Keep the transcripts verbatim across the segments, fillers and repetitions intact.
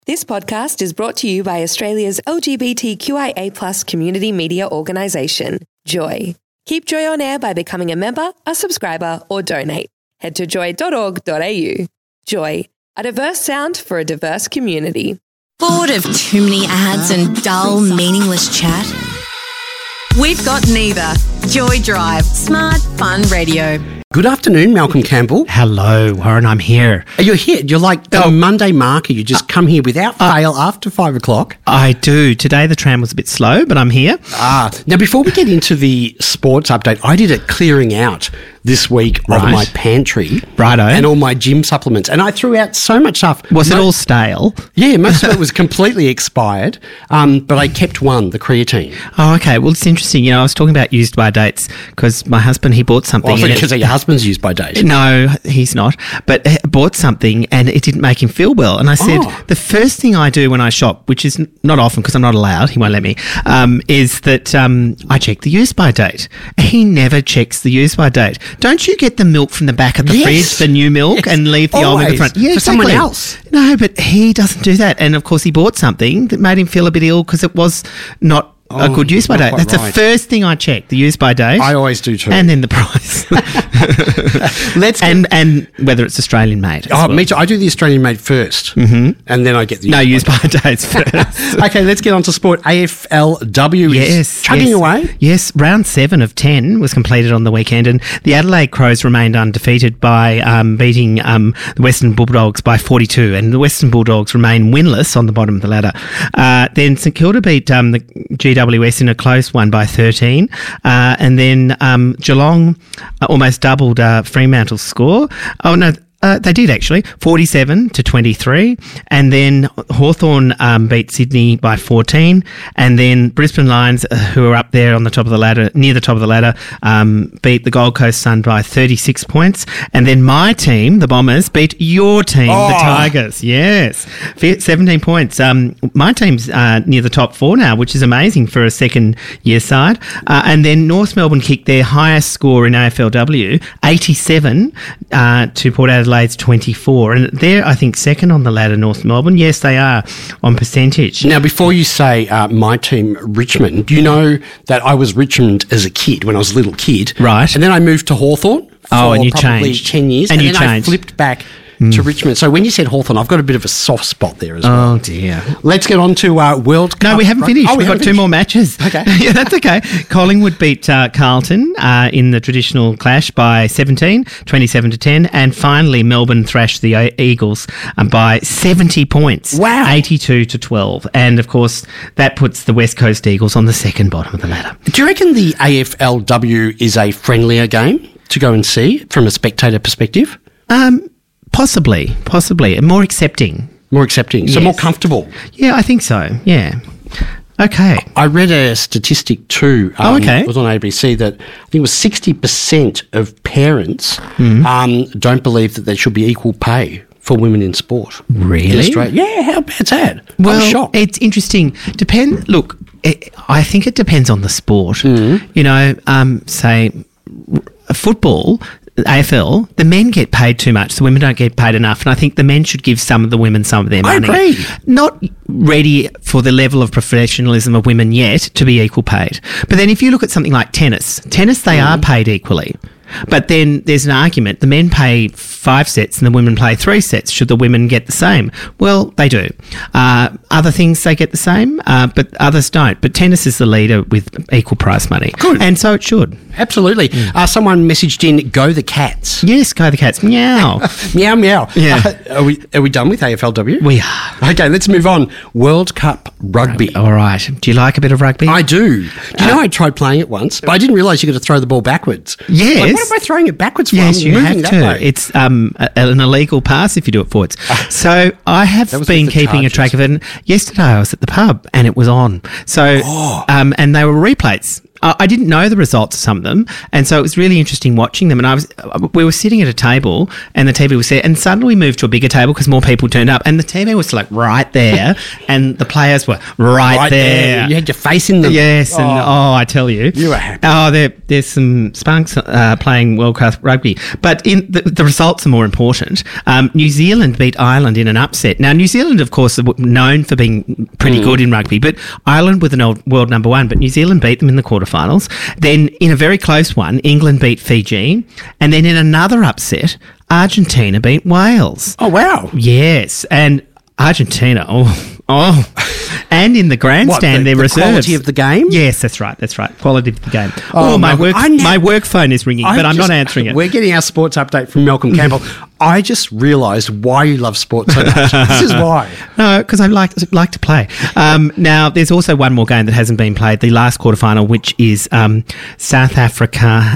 This podcast is brought to you by Australia's L G B T Q I A plus community media organisation, Joy. Keep Joy on air by becoming a member, a subscriber, or donate. Head to joy dot org dot a u. Joy, a diverse sound for a diverse community. Bored of too many ads and dull, meaningless chat? We've got neither. Joy Drive. Smart, fun radio. Good afternoon, Malcolm Campbell. Hello, Warren, I'm here. You're here. You're like the oh. Monday marker. You just uh, come here without uh, fail after five o'clock. I do. Today the tram was a bit slow, but I'm here. Ah, now before we get into the sports update, I did a clearing out this week right. of my pantry. Righto. And all my gym supplements. And I threw out so much stuff. Was Mo- it all stale? Yeah, most of it was completely expired, um, but I kept one, the creatine. Oh, okay. Well, it's interesting. You know, I was talking about used by dates because my husband, he bought something. Oh, because your husband's used by date. No, he's not. But he bought something and it didn't make him feel well. And I said, oh. the first thing I do when I shop, which is not often because I'm not allowed, he won't let me, um, is that um, I check the use by date. He never checks the use by date. Don't you get the milk from the back of the yes. fridge, the new milk, yes. and leave the Always. old milk at the front? Yeah, for exactly. someone else. No, but he doesn't do that. And of course, he bought something that made him feel a bit ill because it was not Oh, a good use by date. That's right. the first thing I check, the use by date. I always do too. And then the price. Let's and and whether it's Australian made. Oh, well. me too. I do the Australian made first, mm-hmm. and then I get the no use by dates first. Okay, let's get on to sport. A F L W yes, is chugging yes. away. Yes, round seven of ten was completed on the weekend, and the Adelaide Crows remained undefeated by um, beating um, the Western Bulldogs by forty-two, and the Western Bulldogs remain winless on the bottom of the ladder. Uh, then St Kilda beat um, the G W S in a close one by thirteen, uh, and then um, Geelong uh, almost doubled uh, Fremantle's score. Oh no. Uh, they did actually, forty-seven to twenty-three, and then Hawthorn um, beat Sydney by fourteen, and then Brisbane Lions, uh, who are up there on the top of the ladder, near the top of the ladder, um, beat the Gold Coast Sun by thirty-six points, and then my team, the Bombers, beat your team, oh. the Tigers. Yes, seventeen points. Um, my team's uh, near the top four now, which is amazing for a second year side, uh, and then North Melbourne kicked their highest score in A F L W, eighty-seven uh, to Port Adelaide. Adelaide's twenty-four, and they're, I think, second on the ladder, North Melbourne. Yes, they are on percentage. Now, before you say uh, my team, Richmond, do you know that I was Richmond as a kid, when I was a little kid? Right. And then I moved to Hawthorn for oh, and you probably changed. ten years. And, and you then changed. I flipped back to Richmond. So when you said Hawthorn, I've got a bit of a soft spot there as well. Oh, dear. Let's get on to uh, World Cup. No, we haven't finished. Oh, we We've haven't got two more matches. Okay. Yeah, that's okay. Collingwood beat uh, Carlton uh, in the traditional clash by seventeen, twenty-seven to ten, and finally Melbourne thrashed the uh, Eagles um, by seventy points. Wow. eighty-two to twelve. And, of course, that puts the West Coast Eagles on the second bottom of the ladder. Do you reckon the A F L W is a friendlier game to go and see from a spectator perspective? Um... Possibly, possibly. More accepting. More accepting. So yes. more comfortable. Yeah, I think so. Yeah. Okay. I read a statistic too. Um, oh, okay. It was on A B C that I think it was sixty percent of parents mm. um, don't believe that there should be equal pay for women in sport. Really? In Australia. Yeah, how bad's that? Well, I'm shocked. It's interesting. Depend. Look, it, I think it depends on the sport. Mm. You know, um, say football, A F L, the men get paid too much, the women don't get paid enough, and I think the men should give some of the women some of their money. I agree. Not ready for the level of professionalism of women yet to be equal paid. But then if you look at something like tennis, tennis they mm. are paid equally. But then there's an argument. The men pay five sets and the women play three sets. Should the women get the same? Well, they do. Uh, other things they get the same, uh, but others don't. But tennis is the leader with equal price money. Good. And so it should. Absolutely. Mm. Uh, someone messaged in, go the Cats. Yes, go the Cats. Meow. meow, meow. Yeah. Uh, are we are we done with A F L W? We are. Okay, let's move on. World Cup Rugby. All right. Do you like a bit of rugby? I do. Do you uh, know I tried playing it once, but I didn't realise you got to throw the ball backwards. Yes. Like, what am I throwing it backwards for? Yes, I'm you moving have that to. way. It's um, a, an illegal pass if you do it forwards. So I have been keeping charges. a track of it. And yesterday I was at the pub and it was on. So, oh. um, and they were replays. I I didn't know the results of some of them, and so it was really interesting watching them. And I was, we were sitting at a table, and the T V was there, and suddenly we moved to a bigger table because more people turned up, and the T V was like right there, and the players were right, Right there. there. You had your face in them. Yes, and Oh. oh, I tell you, You were happy. Oh, there, there's some spunks uh, playing World Cup rugby, but in the, the results are more important. Um, New Zealand beat Ireland in an upset. Now, New Zealand, of course, are known for being pretty Mm. good in rugby, but Ireland were the no- world number one. But New Zealand beat them in the quarterfinals. Then, in a very close one, England beat Fiji, and then in another upset, Argentina beat Wales. Oh, wow. Yes, and Argentina. Oh, oh, and in the grandstand, What, the- their the reserves. quality of the game? Yes, that's right. That's right. Quality of the game. Oh, Oh, my Malcolm, work. I ne- my work phone is ringing, I but I'm just- not answering it. We're getting our sports update from Malcolm Campbell. I just realised why you love sports so much. This is why. No, because I like like to play. Um, now, there's also one more game that hasn't been played. The last quarterfinal, which is um, South Africa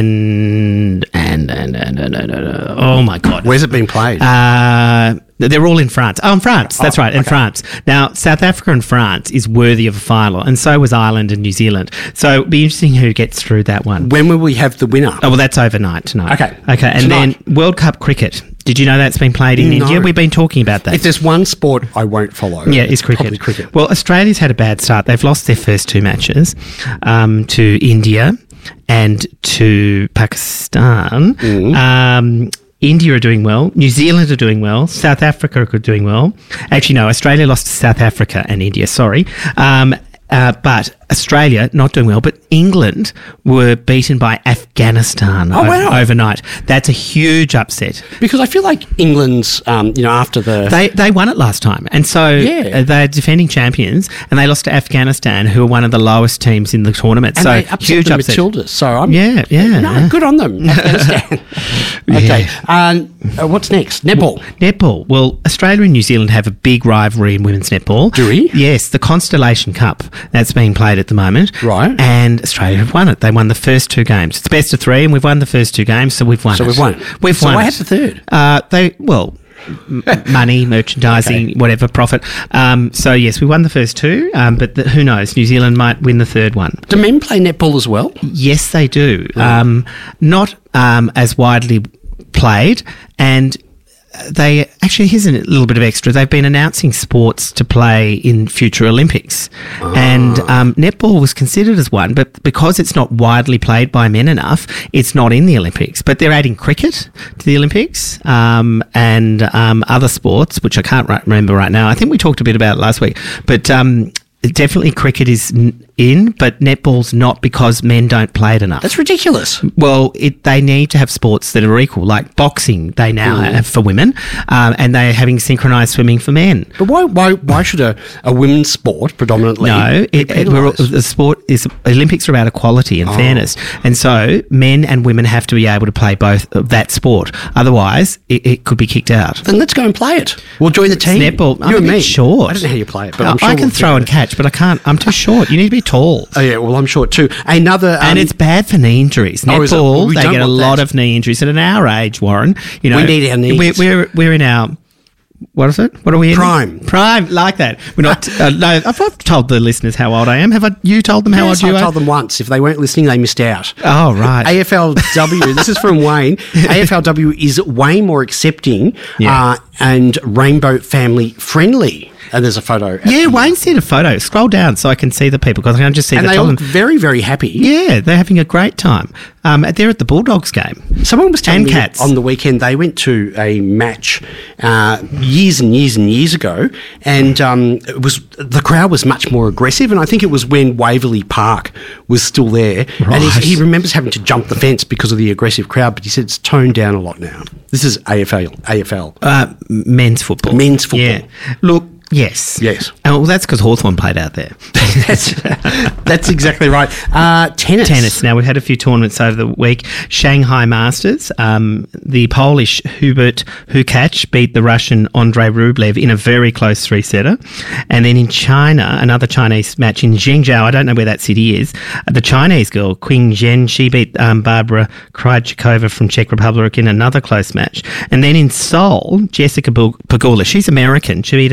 and and and, and, and, and, and oh my god, Where's it been played? Uh, they're all in France. Oh, in France. That's Oh, right, in okay. France. Now, South Africa and France is worthy of a final, and so was Ireland and New Zealand. So it'll be interesting who gets through that one. when will we have the winner? Oh, well, that's overnight tonight. Okay. Okay, and Tonight. then World Cup cricket. Did you know that's been played in No. India? We've been talking about that. If there's one sport I won't follow, Yeah, it's cricket. probably cricket. Well, Australia's had a bad start. They've lost their first two matches um, to India and to Pakistan. Mm. Um, India are doing well. New Zealand are doing well. South Africa are doing well. Actually, no, Australia lost to South Africa and India, sorry. Um, uh, but Australia not doing well, but England were beaten by Afghanistan Oh, o- wow. overnight. That's a huge upset. Because I feel like England's, um, you know, after the... They they won it last time, and so Yeah. uh, they're defending champions, and they lost to Afghanistan, who are one of the lowest teams in the tournament. and so they upset huge the upset. Matildas. So I'm... Yeah, yeah. No, good on them. Afghanistan. Okay. Yeah. Um, uh, what's next? Netball. Netball. Well, Australia and New Zealand have a big rivalry in women's netball. Do we? Yes, the Constellation Cup that's being played at the moment. Right. And Australia have won it. They won the first two games. It's best of three, and we've won the first two games, so we've won So it. we've won. We've So won. why it. have the third? Uh, they well. m- money, merchandising, Okay. whatever profit. Um, so yes, we won the first two, um, but the, who knows? New Zealand might win the third one. Do men play netball as well? Yes, they do. Um, not um, as widely played, and they actually, here's a little bit of extra. They've been announcing sports to play in future Olympics, and um, netball was considered as one, but because it's not widely played by men enough, it's not in the Olympics. But they're adding cricket to the Olympics um, and um, other sports, which I can't ri- remember right now. I think we talked a bit about it last week, but um, definitely cricket is n- in, but netball's not because men don't play it enough. That's ridiculous. Well, it, they need to have sports that are equal, like boxing. They now Mm. have for women, um, and they're having synchronised swimming for men. But why why why should a, a women's sport predominantly No, be it, it, we're, all- penalised? the sport is Olympics are about equality Oh. and fairness, and so men and women have to be able to play both of that sport. Otherwise, it, it could be kicked out. Then let's go and play it. We'll join the team. Netball. I'm You a and bit me. short. I don't know how you play it, but I, I'm sure I can we'll throw figure and it. catch, but I can't. I'm too short. You need to be tall. Oh yeah, well I'm short too. Another um, And it's bad for knee injuries. Oh, is it? Netball, Well, we they don't get a want lot that. of knee injuries. And at our age, Warren, you know, We need our knees. We're, we're, we're in our, what is it? What are we in? Prime. Prime, like that. We're not, uh, no, I've, I've told the listeners how old I am. Have I, you told them how Yes, old you I are? told them once. If they weren't listening, they missed out. Oh, right. A F L W, this is from Wayne. A F L W is way more accepting Yeah. uh, and rainbow family friendly. And there's a photo. at Yeah, the- Wayne sent a photo. Scroll down so I can see the people because I can just see And the they all top. look very, very happy. Yeah, they're having a great time. Um, they're at the Bulldogs game. Someone was telling And me cats. on the weekend they went to a match uh, years and years and years ago, and um, it was the crowd was much more aggressive. And I think it was when Waverley Park was still there, and Right. he, he remembers having to jump the fence because of the aggressive crowd. But he said it's toned down a lot now. This is A F L. A F L. Uh, men's football. Men's football. Yeah. Look, yes. Yes. Oh, well, that's because Hawthorn played out there. that's, that's exactly right. Uh, tennis. Tennis. Now, we've had a few tournaments over the week. Shanghai Masters. Um, the Polish Hubert Hurkacz beat the Russian Andrei Rublev in a very close three-setter. And then in China, another Chinese match in Zhengzhou. I don't know where that city is. Uh, the Chinese girl, Qing Zhen, she beat um, Barbara Krejcikova from Czech Republic in another close match. And then in Seoul, Jessica Pegula, she's American. She beat another Chinese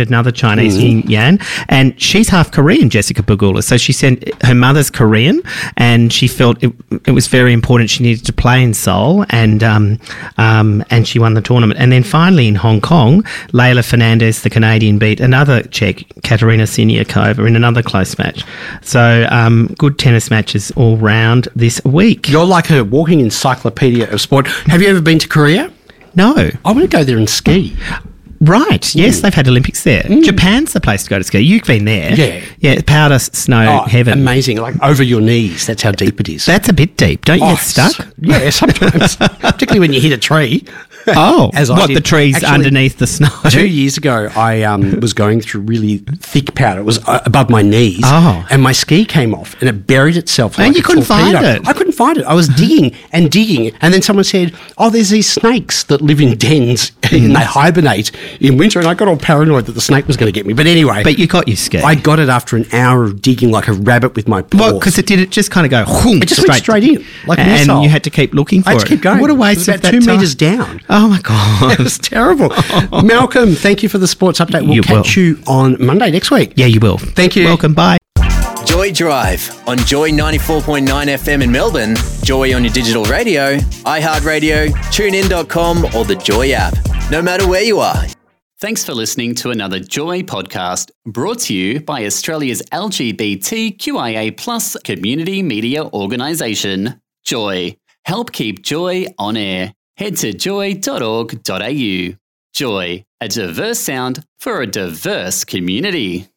Chinese yin yang, and she's half Korean, Jessica Pegula. So she said her mother's Korean, and she felt it, it was very important. She needed to play in Seoul, and um, um, and she won the tournament. And then finally in Hong Kong, Leylah Fernandez, the Canadian, beat another Czech, Katerina Siniakova, in another close match. So um, good tennis matches all round this week. You're like a walking encyclopedia of sport. Have you ever been to Korea? No. I want to go there and ski. Right, yes, mm. they've had Olympics there. Mm. Japan's the place to go to ski. You've been there. Yeah. Yeah, powder snow oh, heaven. Amazing, like over your knees. That's how deep it is. That's a bit deep. Don't you oh, get stuck? Yeah, sometimes. Particularly when you hit a tree. Oh, As what, I did. the trees Actually, underneath the snow? Two years ago, I um, was going through really thick powder. It was uh, above my knees. Oh. And my ski came off and it buried itself like And you a couldn't torpedo. find it? I couldn't find it. I was digging and digging. And then someone said, oh, there's these snakes that live in dens and they hibernate in winter. And I got all paranoid that the snake was going to get me. But anyway. But you got your ski. I got it after an hour of digging like a rabbit with my paws. Well, because it did it just kind of go whoom, It just straight, went straight in, like a and missile. you had to keep looking for I it. had to keep going. What a waste It was of about that two time. metres down. Oh, my God. It was terrible. Malcolm, thank you for the sports update. We'll You catch will. you on Monday next week. Yeah, you will. Thank you. Welcome. Bye. Joy Drive on Joy ninety-four point nine F M in Melbourne, Joy on your digital radio, iHeartRadio, tune in dot com or the Joy app. No matter where you are. Thanks for listening to another Joy podcast brought to you by Australia's L G B T Q I A plus community media organisation, Joy. Help keep Joy on air. Head to joy dot org dot a u. Joy, a diverse sound for a diverse community.